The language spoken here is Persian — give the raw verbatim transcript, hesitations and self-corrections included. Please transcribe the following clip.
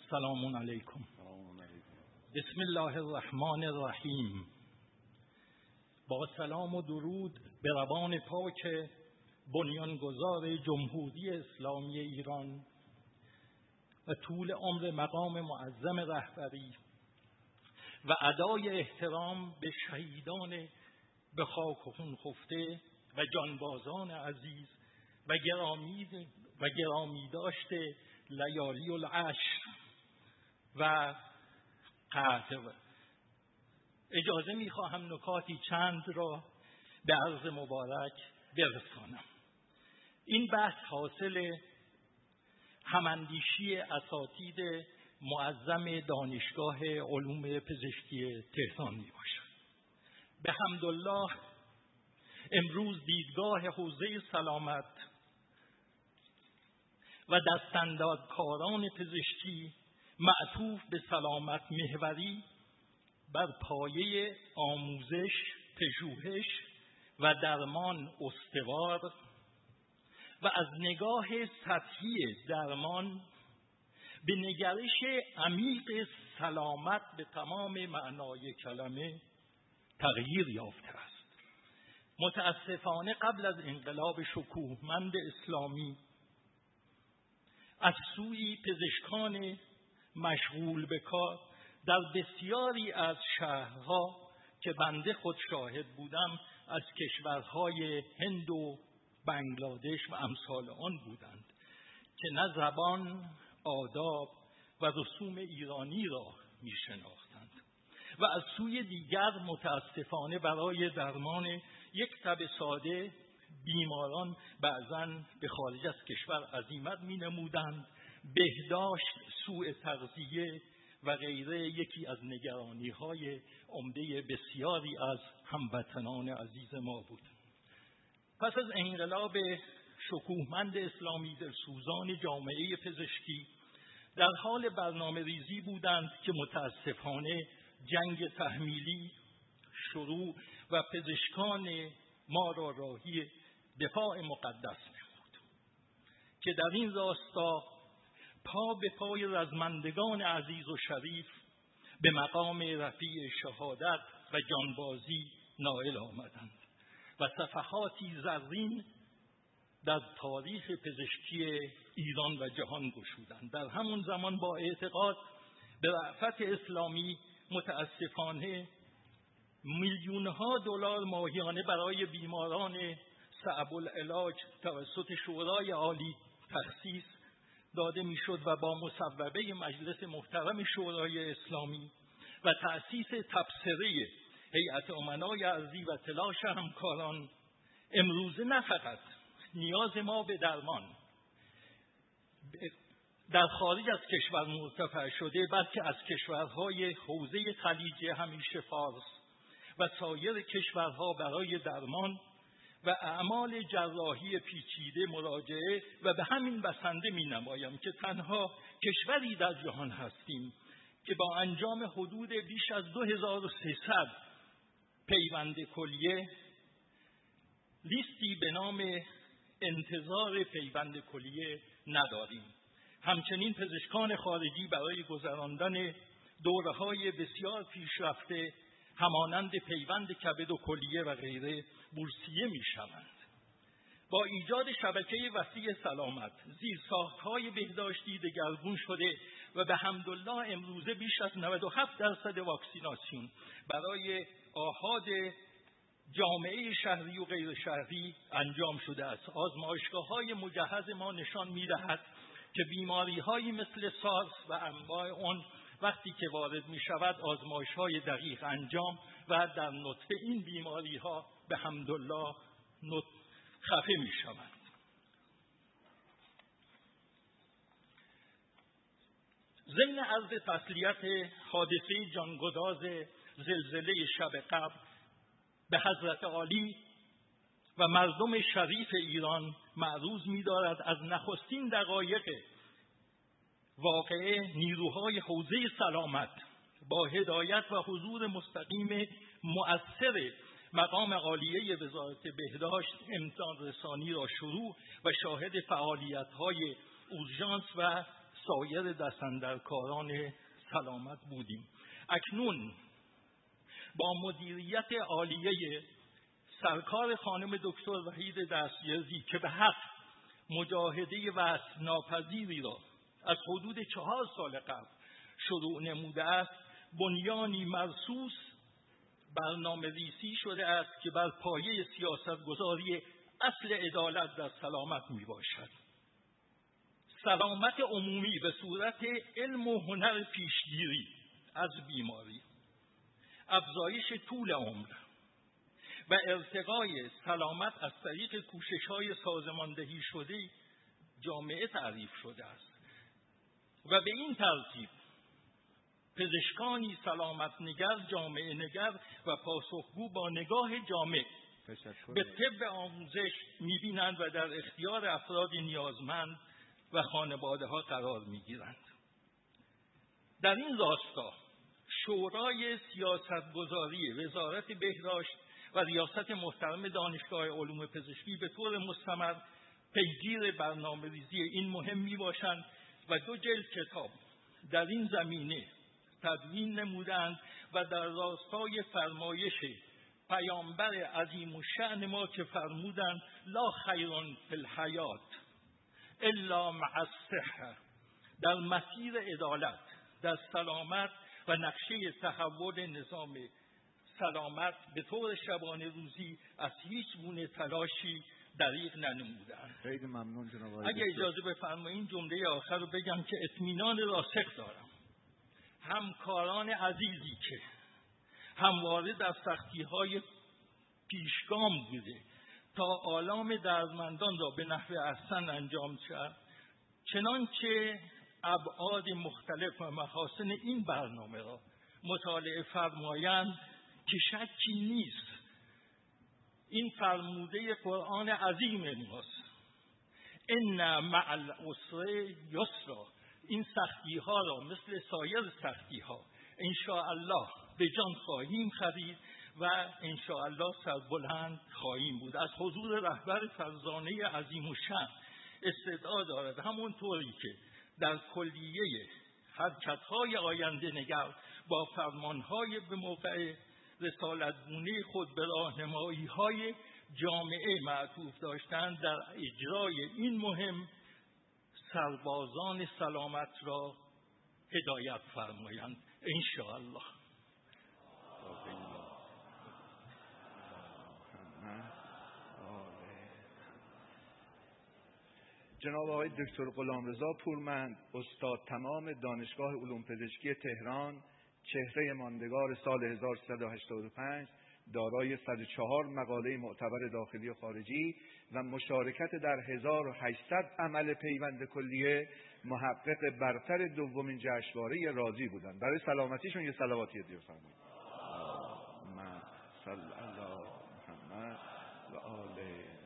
سلام علیکم. بسم الله الرحمن الرحیم. با سلام و درود به روان پاک بنیانگذار جمهوری اسلامی ایران و طول عمر مقام معظم رهبری و ادای احترام به شهیدان به خاک و خون خفته و جانبازان عزیز و گرامی و گرامی داشته لیالی العشر و قطع. اجازه می‌خواهم نکاتی چند را به عرض مبارک برسانم. این بحث حاصل هماندیشی اساتید معظم دانشگاه علوم پزشکی تهران میباشد. به حمدالله امروز دیدگاه حوزه سلامت و دستاندرکاران پزشکی معطوف به سلامت محوری بر پایه آموزش، پژوهش و درمان استوار و از نگاه سطحی درمان به نگرش عمیق سلامت به تمام معنای کلمه تغییر یافته است. متاسفانه قبل از انقلاب شکوهمند اسلامی از سوی پزشکان مشغول به کار در بسیاری از شهرها که بنده خود شاهد بودم از کشورهای هند و بنگلادش و امثال آن بودند که نه زبان، آداب و رسوم ایرانی را می شناختند و از سوی دیگر متاسفانه برای درمان یک تب ساده بیماران بعضاً به خارج از کشور عزیمت می نمودند. بهداشت، سوء تغذیه و غیره یکی از نگرانی های عمده بسیاری از هموطنان عزیز ما بود. پس از انقلاب شکوهمند اسلامی دلسوزان جامعه پزشکی در حال برنامه ریزی بودند که متاسفانه جنگ تحمیلی شروع و پزشکان ما را راهی دفاع مقدس نمود که در این راستا پا به پای رزمندگان عزیز و شریف به مقام رفیع شهادت و جانبازی نائل آمدند و صفحاتی زرین در تاریخ پزشکی ایران و جهان گشودند. در همون زمان با اعتقاد به رأفت اسلامی متاسفانه میلیون‌ها دلار ماهیانه برای بیماران صعب العلاج توسط شورای عالی تخصیص داده میشد و با مصوبه مجلس محترم شورای اسلامی و تأسیس تبصره هیئت امنای ارضی و تلاش همکاران امروزه نه فقط نیاز ما به درمان در خارج از کشور مرتفع شده، بلکه از کشورهای حوزه خلیج همیشه فارس و سایر کشورها برای درمان و اعمال جراحی پیچیده مراجعه و به همین بسنده می نمایم که تنها کشوری در جهان هستیم که با انجام حدود بیش از دو هزار و سیصد پیوند کلیه لیستی به نام انتظار پیوند کلیه نداریم. همچنین پزشکان خارجی برای گذراندن دوره‌های بسیار پیشرفته همانند پیوند کبد و کلیه و غیره بورسیه می‌شوند. با ایجاد شبکه وسیع سلامت، زیرساخت‌های بهداشتی دگرگون شده و به حمدالله امروزه بیش از نود و هفت درصد واکسیناسیون برای آحاد جامعه شهری و غیر شهری انجام شده است. آزمایشگاه‌های مجهز ما نشان می‌دهد که بیماری‌هایی مثل سارس و انواع آن وقتی که وارد می‌شود آزمایش‌های دقیق انجام و در نطفه این بیماری‌ها به حمدالله خفه می‌شوند. ضمن عرض تسلیت حادثه جانگداز زلزله شب قبل به حضرت عالی و مردم شریف ایران معروض می‌دارد از نخستین دقایق واقعه نیروهای حوزه سلامت با هدایت و حضور مستقیم مؤثر مقام عالیه وزارت بهداشت امتحان رسانی را شروع و شاهد فعالیت‌های اورژانس و سایر دستاندرکاران سلامت بودیم. اکنون با مدیریت عالیه سرکار خانم دکتر وحید دستیازی که به حق مجاهده وصف ناپذیری را از حدود چهار سال قبل شروع نموده است، بنیانی مرصوص برنامه ریزی شده است که بر پایه سیاست گذاری اصل عدالت در سلامت می باشد. سلامت عمومی به صورت علم و هنر پیشگیری از بیماری، افزایش طول عمر و ارتقای سلامت از طریق کوشش‌های سازماندهی شده جامعه تعریف شده است و به این ترتیب پزشکانی سلامت نگر، جامعه نگر و پاسخگو با نگاه جامع به طب آموزش می‌بینند و در اختیار افراد نیازمند و خانواده‌ها قرار می‌گیرند. در این راستا شورای سیاستگذاری وزارت بهداشت و ریاست محترم دانشگاه علوم پزشکی به طور مستمر پیگیر برنامه‌ریزی این مهم میباشند و دو جلد کتاب در این زمینه تدوین نمودند و در راستای فرمایش پیامبر عظیم الشأن ما که فرمودند لا خیرون فی الحیات الا مع الصحه، در مسیر عدالت، در سلامت و نقشه تحول نظام سلامت به طور شبانه روزی از هیچ گونه تلاشی دریغ ننمودند. خیلی ممنون جناب آقای اگه اجازه بفرمایید جمله آخر رو بگم که اطمینان راسخ دارم همکاران عزیزی که همواره در سختی‌های پیشگام بوده تا آلام دردمندان را به نحو احسن انجام شد، چنانچه ابعاد مختلف و محاسن این برنامه را مطالعه فرمایند که شکی نیست این فرموده قرآن عظیم ماست، ان مع العسر یسرا، این سختی ها را مثل سایر سختی ها ان شاء الله به جان خواهیم خرید و ان شاء الله سربلند خواهیم بود. از حضور رهبر فرزانه عظیم الشأن استدعا دارد همونطوری که در کلیه حرکت‌های آینده نگر با فرمان‌های به موقع رسالتگونه خود به راهنمایی‌های جامعه معطوف داشتند در اجرای این مهم سربازان سلامت را هدایت فرمایند ان شاء الله. جناب آقای دکتر غلامرضا پورمند، استاد تمام دانشگاه علوم پزشکی تهران، چهره ماندگار سال هزار و سیصد و هشتاد و پنج، دارای صد و چهار مقاله معتبر داخلی و خارجی و مشارکت در هزار و هشتصد عمل پیوند کلیه، محقق برتر دومین جشنواره رازی بودند. برای سلامتیشون یه صلواتی هدیه فرمایید. اللهم صل علی محمد و آل